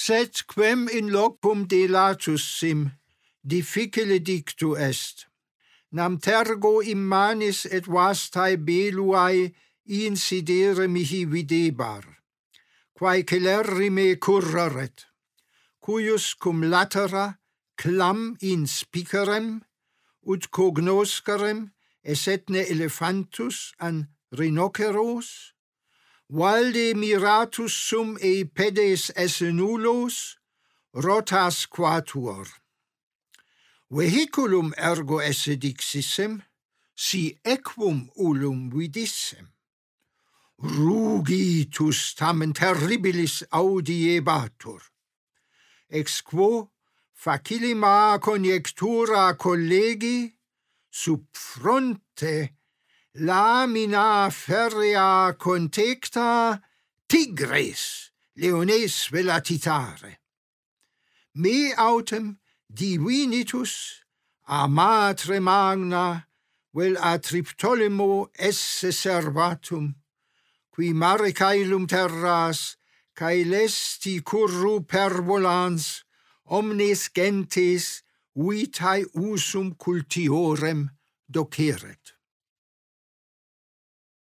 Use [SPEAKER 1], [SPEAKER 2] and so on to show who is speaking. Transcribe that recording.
[SPEAKER 1] Sed quem in locum delatus sim, difficile dictu est. Nam tergo immanis et vastae beluae insidere mihi videbar, quae celerrime curraret, cuius cum latera clam in spicerem, ut cognoscerem essetne elephantus an rhinoceros, valde miratus sum e pedes esse nullos, rotas quatuor. Vehiculum ergo esse dixissem, si equum ullum vidissem. Rugitus tamen terribilis audiebatur. Ex quo facilima conjectura collegi, sub fronte lamina ferrea contecta tigres leones velatitare. Me autem divinitus a matre magna vel a Triptolemo esse servatum, qui mare caelum terras caelesti curru pervolans omnes gentes vitae usum cultiorem doceret.